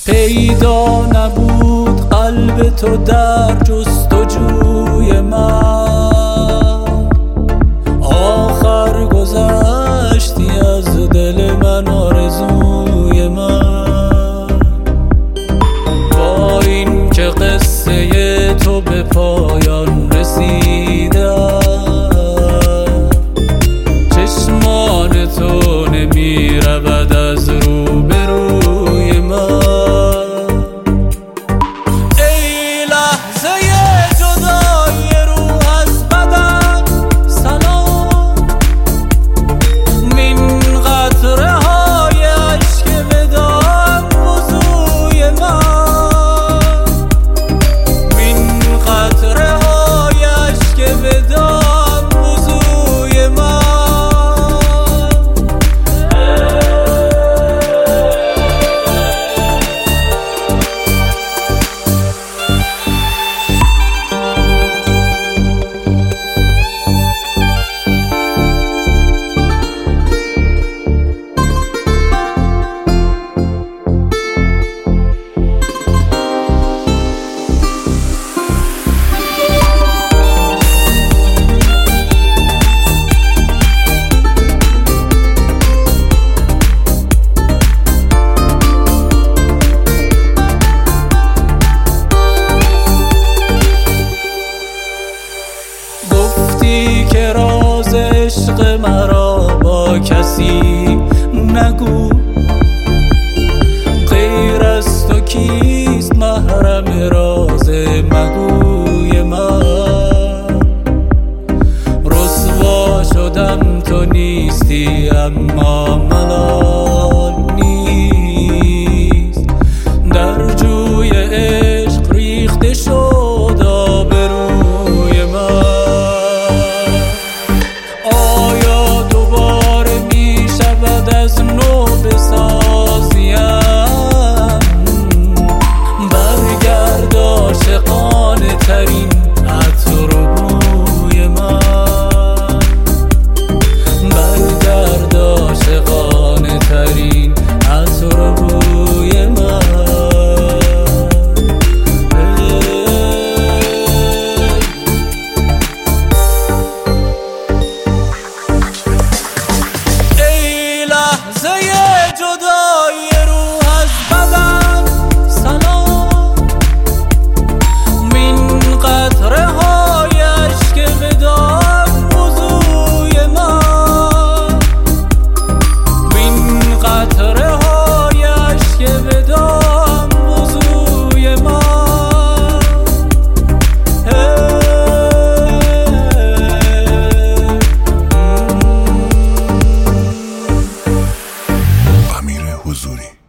پیدا نبود قلب تو در جستجوی من، آخر گذشتی از دل من آرزوی من. با این که قصه تو به پایان رسیده، چشمان تو نمی رود از روبروی من. که راز عشق مرا با کسی نگو، غیر از تو کیست محرم راز مگوی من. رسوا شدم تو نیستی اما ملال نیست، در جوی عشق ریخته شد آبروی من. از نو بسازیم، برگرد عاشقانه ترین عطر و بوی من، برگرد عاشقانه ترین عطر و بوی من. جدای روح از بدن سلام، من قطره های اشک وداع وضوی من، من قطره های اشک وداع وضوی من. امیر حضوری.